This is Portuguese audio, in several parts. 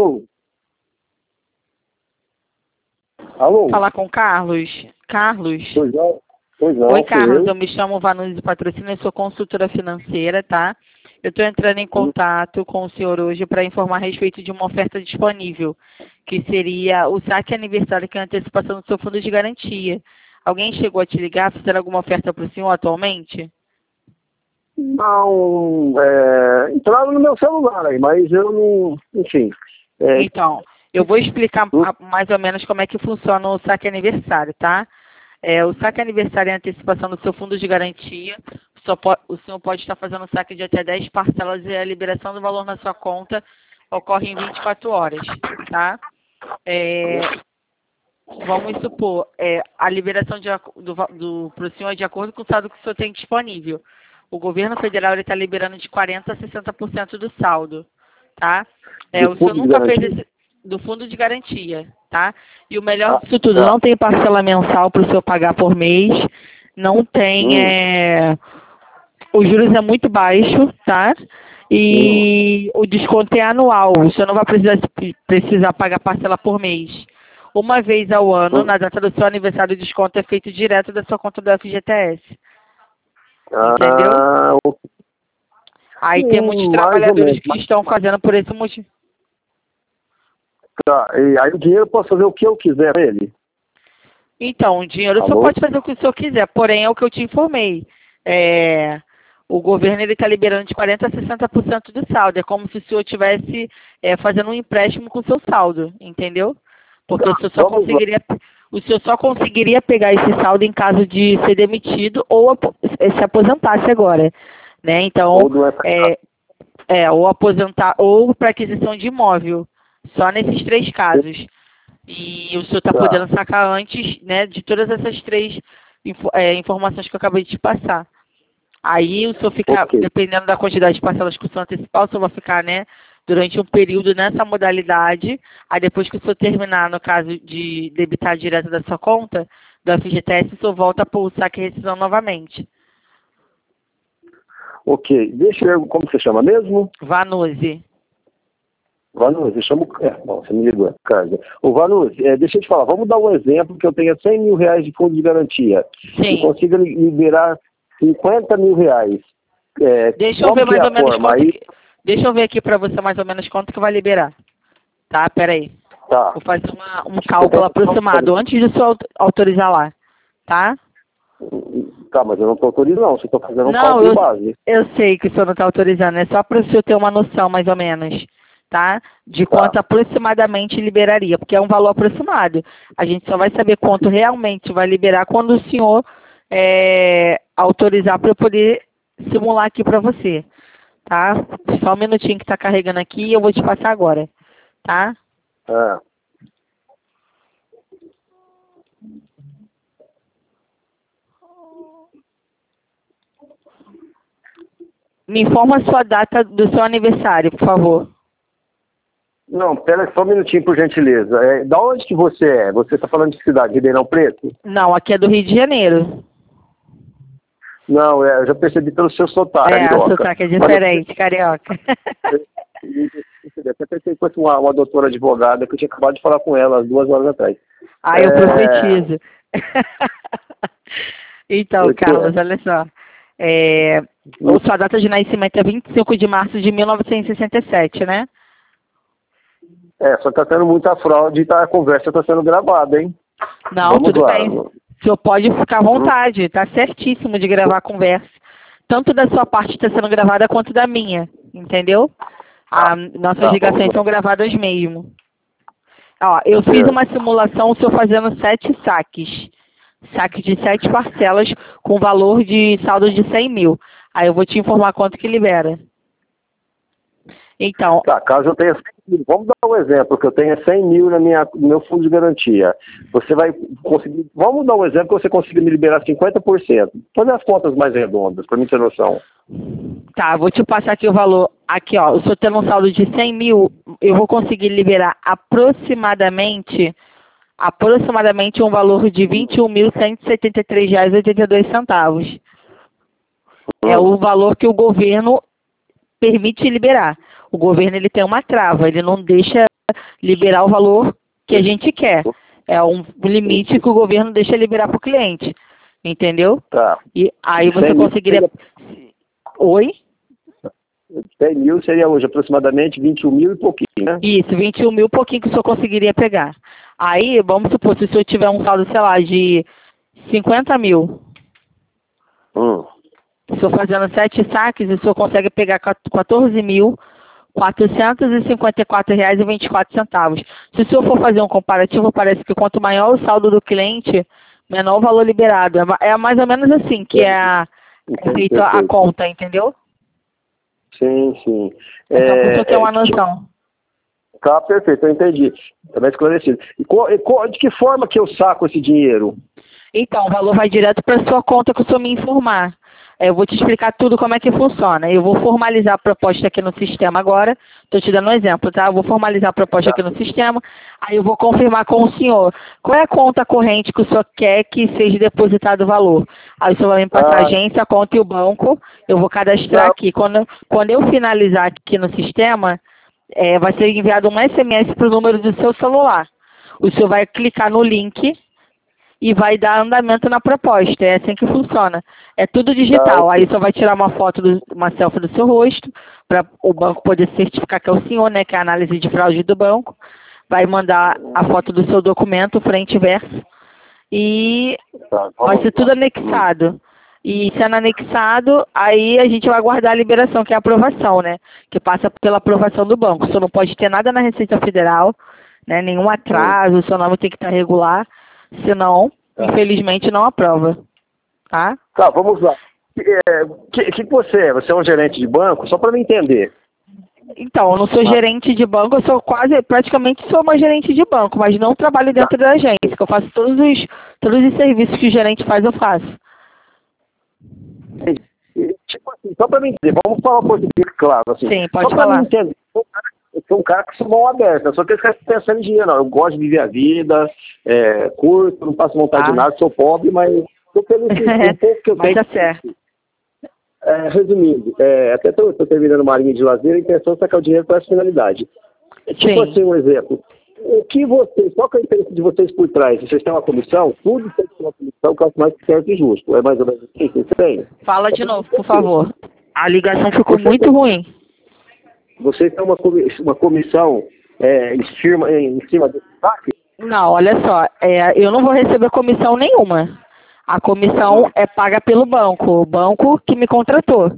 Alô? Alô? Falar com o Carlos. Carlos. Pois não, Oi, Carlos. eu. Eu me chamo Vanusa Patrocínio, eu sou consultora financeira, tá? Eu estou entrando em contato com o senhor hoje para informar a respeito de uma oferta disponível, que seria o saque aniversário, que é a antecipação do seu fundo de garantia. Alguém chegou a te ligar, fizeram alguma oferta para o senhor atualmente? Não, entraram no meu celular aí, mas eu não. Enfim. Então, eu vou explicar mais ou menos como é que funciona o saque aniversário, tá? O saque aniversário é a antecipação do seu fundo de garantia. O senhor pode estar fazendo saque de até 10 parcelas e a liberação do valor na sua conta ocorre em 24 horas, tá? Vamos supor, a liberação para o senhor é de acordo com o saldo que o senhor tem disponível. O governo federal está liberando de 40% a 60% do saldo, tá? O senhor nunca fez esse do fundo de garantia, tá? E o melhor disso tudo, não tem parcela mensal para o senhor pagar por mês, não tem, os juros é muito baixo, tá? E o desconto é anual, o senhor não vai precisar pagar parcela por mês. Uma vez ao ano, na data do seu aniversário, o desconto é feito direto da sua conta do FGTS. Entendeu? Aí tem muitos trabalhadores que estão fazendo por esse motivo. Tá, e aí o dinheiro eu posso fazer o que eu quiser com ele? Então, o dinheiro só pode fazer o que o senhor quiser, porém é o que eu te informei. O governo está liberando de 40% a 60% do saldo. É como se o senhor estivesse fazendo um empréstimo com o seu saldo, entendeu? Porque o senhor só conseguiria pegar esse saldo em caso de ser demitido ou se aposentasse agora, né? Então, ou aposentar ou para aquisição de imóvel. Só nesses 3 casos. E o senhor está podendo sacar antes, né, de todas essas 3 informações que eu acabei de te passar. Aí o senhor fica, dependendo da quantidade de parcelas que o senhor antecipar, o senhor vai ficar, né, durante um período nessa modalidade. Aí depois que o senhor terminar, no caso de debitar direto da sua conta, do FGTS, o senhor volta para o saque e rescisão novamente. Ok. Deixa eu... Como você chama mesmo? Vanuse. Vanuse, eu chamo... bom, você me ligou, Carlos. Ô, Vanuse, deixa eu te falar. Vamos dar um exemplo que eu tenha 100 mil reais de fundo de garantia. Sim. E consiga liberar 50 mil reais. Deixa eu ver mais ou menos quanto... Deixa eu ver aqui para você mais ou menos quanto que vai liberar. Tá, peraí. Tá. Vou fazer um cálculo aproximado antes de o senhor autorizar lá. Tá? Tá, mas eu não estou autorizando, não. Você está fazendo um cálculo de base. Eu sei que o senhor não está autorizando. É só para o senhor ter uma noção, mais ou menos. Tá? De quanto aproximadamente liberaria. Porque é um valor aproximado. A gente só vai saber quanto realmente vai liberar quando o senhor autorizar para eu poder simular aqui para você. Tá? Só um minutinho que está carregando aqui e eu vou te passar agora. Tá? Me informa a sua data do seu aniversário, por favor. Não, pera só um minutinho, por gentileza. Da onde que você é? Você está falando de que cidade? Ribeirão Preto? Não, aqui é do Rio de Janeiro. Não, eu já percebi pelo seu sotaque. O sotaque é diferente, carioca. Até pensei que fosse uma doutora advogada, que eu tinha acabado de falar com ela às 2 horas atrás. Eu profetizo. Então, Carlos, olha só. Sua data de nascimento é 25 de março de 1967, né? Só está tendo muita fraude e a conversa está sendo gravada, hein? Não, tudo bem. O senhor pode ficar à vontade, tá certíssimo de gravar a conversa. Tanto da sua parte está sendo gravada quanto da minha, entendeu? Nossas ligações são gravadas mesmo. Ó, eu fiz uma simulação, o senhor fazendo 7 saques. Saque de 7 parcelas com valor de saldo de 100 mil. Aí eu vou te informar quanto que libera. Então... Tá, caso eu tenha 100 mil, vamos dar um exemplo, que eu tenha 100 mil no meu fundo de garantia. Você vai conseguir... Vamos dar um exemplo que você consiga me liberar 50%. Fazer as contas mais redondas, para mim ter noção. Tá, vou te passar aqui o valor. Aqui, ó, o senhor tendo um saldo de 100 mil, eu vou conseguir liberar aproximadamente um valor de R$ 21.173,82. É o valor que o governo permite liberar. O governo ele tem uma trava, ele não deixa liberar o valor que a gente quer. É um limite que o governo deixa liberar para o cliente. Entendeu? Tá. E aí você conseguiria... Oi? 100 mil seria hoje aproximadamente 21 mil e pouquinho, né? Isso, 21 mil pouquinho que o senhor conseguiria pegar. Aí, vamos supor, se o senhor tiver um saldo, sei lá, de 50 mil, o senhor fazendo 7 saques, o senhor consegue pegar 14.454,24 R$ Se o senhor for fazer um comparativo, parece que quanto maior o saldo do cliente, menor o valor liberado. É mais ou menos assim que é feita a conta, entendeu? Sim, sim. Então, o senhor tem uma noção. Tá, perfeito, eu entendi. Tá bem esclarecido. E de que forma que eu saco esse dinheiro? Então, o valor vai direto para sua conta que o senhor me informar. Eu vou te explicar tudo como é que funciona. Eu vou formalizar a proposta aqui no sistema agora. Estou te dando um exemplo, tá? Eu vou formalizar a proposta aqui no sistema. Aí eu vou confirmar com o senhor qual é a conta corrente que o senhor quer que seja depositado o valor. Aí o senhor vai me passar a agência, a conta e o banco. Eu vou cadastrar aqui. Quando eu finalizar aqui no sistema, vai ser enviado um SMS para o número do seu celular. O senhor vai clicar no link e vai dar andamento na proposta. É assim que funciona. É tudo digital. Aí só vai tirar uma foto, uma selfie do seu rosto, para o banco poder certificar que é o senhor, né? Que é a análise de fraude do banco. Vai mandar a foto do seu documento, frente e verso. E vai ser tudo anexado. E sendo anexado, aí a gente vai aguardar a liberação, que é a aprovação, né? Que passa pela aprovação do banco. O senhor não pode ter nada na Receita Federal, né? Nenhum atraso, o seu nome tem que estar regular. Senão, infelizmente, não aprova. Tá? Tá, vamos lá. Que você é? Você é um gerente de banco? Só para me entender. Então, eu não sou gerente de banco, eu sou praticamente sou uma gerente de banco, mas não trabalho dentro da agência, que eu faço todos os serviços que o gerente faz, eu faço. Tipo assim, só para me entender, vamos falar um português claro, assim. Sim, pode só falar. Me entender. Eu sou um cara que sou mão aberta, só que eu fico pensando em dinheiro, não. Eu gosto de viver a vida, curto, não passo vontade de nada, sou pobre, mas estou pelo um pouco que eu tenho. Mas tá certo. Resumindo, até estou terminando uma linha de lazer, a intenção é sacar o dinheiro para essa finalidade. Tipo assim, um exemplo. O que vocês, qual que é o interesse de vocês por trás? Vocês têm uma comissão? Tudo tem que ter uma comissão que eu acho mais certo e justo. É mais ou menos assim que vocês têm? Fala de novo, por favor. A ligação ficou muito ruim. Vocês têm uma comissão em cima desse saque? Não, olha só, eu não vou receber comissão nenhuma. A comissão é paga pelo banco, o banco que me contratou.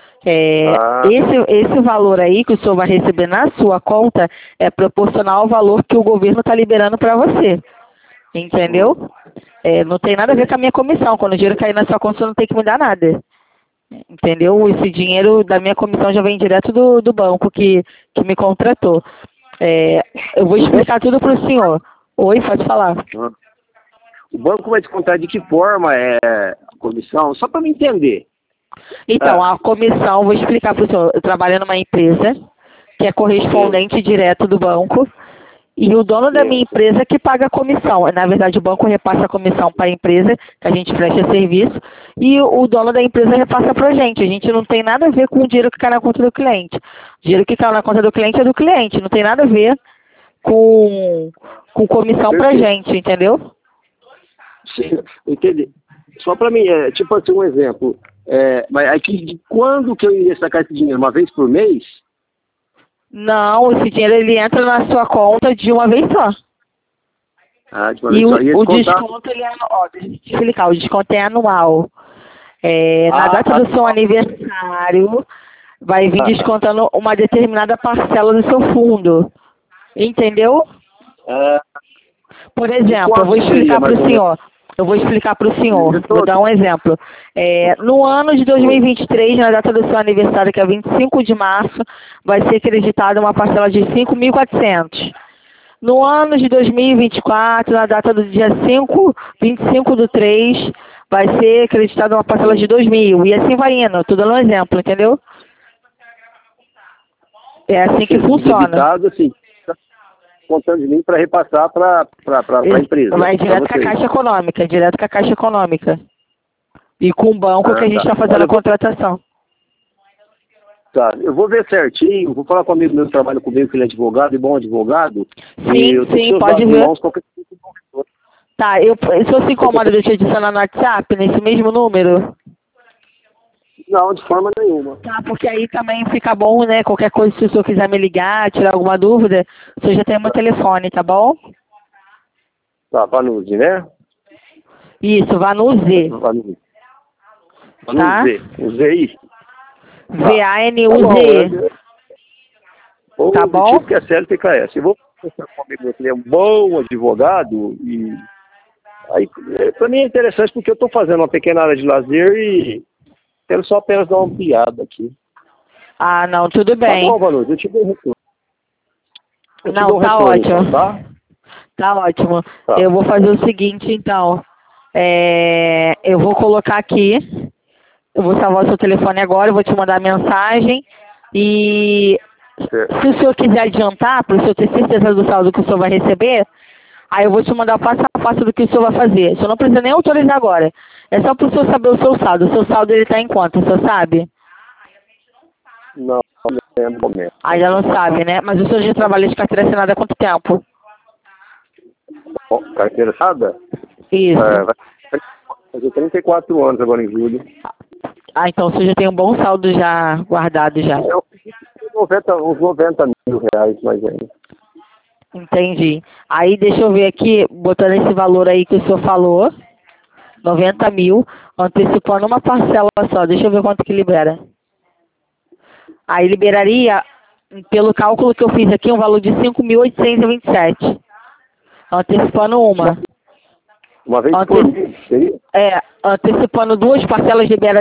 Esse valor aí que o senhor vai receber na sua conta é proporcional ao valor que o governo está liberando para você. Entendeu? Não tem nada a ver com a minha comissão. Quando o dinheiro cair na sua conta, você não tem que me dar nada. Entendeu? Esse dinheiro da minha comissão já vem direto do banco que me contratou. Eu vou explicar tudo para o senhor. Oi, pode falar. O banco vai descontar de que forma a comissão? Só para me entender. Então, a comissão, vou explicar para o senhor. Eu trabalho numa empresa que é correspondente direto do banco e o dono da minha empresa que paga a comissão. Na verdade, o banco repassa a comissão para a empresa, que a gente presta serviço, e o dono da empresa repassa para a gente. A gente não tem nada a ver com o dinheiro que cai na conta do cliente. O dinheiro que cai na conta do cliente é do cliente, não tem nada a ver com comissão para a gente, entendeu? Sim, entendi. Só para mim, tipo assim, um exemplo. Mas aqui, de quando que eu iria sacar esse dinheiro? Uma vez por mês? Não, esse dinheiro ele entra na sua conta de uma vez só. De uma vez só. E o desconto ele é anual. Deixa eu te explicar, o desconto é anual. Na data do seu aniversário, vai vir descontando uma determinada parcela do seu fundo. Entendeu? Por exemplo, eu vou explicar para o senhor. Vou dar um exemplo. No ano de 2023, na data do seu aniversário, que é 25 de março, vai ser acreditada uma parcela de 5.400. No ano de 2024, na data do dia 25/3, vai ser acreditada uma parcela de 2.000. E assim vai indo. Estou dando um exemplo, entendeu? É assim que funciona. Assim, contando de mim para repassar para a empresa. Vai direto com a Caixa Econômica, E com o banco que a gente está fazendo a contratação. Tá, eu vou ver certinho, vou falar com um amigo meu que trabalha comigo, que ele é advogado e bom advogado. Sim, pode ver. Tá, se eu se incomoda de eu te adicionar no WhatsApp, nesse mesmo número? Não, de forma nenhuma. Tá, porque aí também fica bom, né? Qualquer coisa, se o senhor quiser me ligar, tirar alguma dúvida, o senhor já tem meu telefone, tá bom? Tá, Vanuzi, né? Isso, Vanuzi. Vanuzi. Tá? O ZI. VANUZ. Tá bom? Tipo que é CLTKS. Eu vou conversar com um amigo meu que ele é um bom advogado e aí, para mim é interessante porque eu estou fazendo uma pequena área de lazer e quero só apenas dar uma ampliada aqui. Ah, não, tudo bem. Tá bom, Vanuzi, eu te dou um retorno. Não, tá ótimo. Então, tá? Tá ótimo. Tá. Eu vou fazer o seguinte, então. Eu vou colocar aqui. Eu vou salvar o seu telefone agora, eu vou te mandar mensagem. E se o senhor quiser adiantar, para o senhor ter certeza do saldo que o senhor vai receber, aí eu vou te mandar o passo a passo do que o senhor vai fazer. O senhor não precisa nem autorizar agora. É só para o senhor saber o seu saldo. O seu saldo ele está em quanto, o senhor sabe? Não lembro mesmo. Ainda não sabe, né? Mas o senhor já trabalha de carteira assinada há quanto tempo? Carteira assinada? Isso. Vai fazer 34 anos agora em julho. Ah, então o senhor já tem um bom saldo já guardado já. Eu fiz uns 90 mil reais mais ainda. Entendi. Aí deixa eu ver aqui, botando esse valor aí que o senhor falou, 90 mil, antecipando uma parcela só. Deixa eu ver quanto que libera. Aí liberaria, pelo cálculo que eu fiz aqui, um valor de 5.827. Antecipando uma. Uma vez por mês, seria? Antecipando duas parcelas libera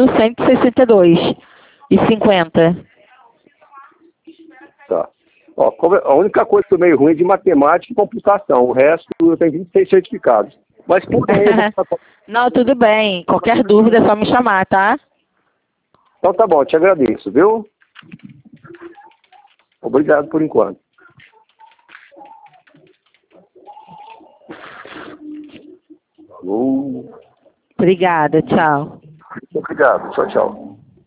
10.162,50. Tá. Ó, a única coisa que eu meio ruim é de matemática e computação. O resto eu tenho 26 certificados. Mas por aí, Não, tudo bem. Qualquer dúvida é só me chamar, tá? Então tá bom, te agradeço, viu? Obrigado por enquanto. Obrigada, tchau. Obrigado, tchau, tchau.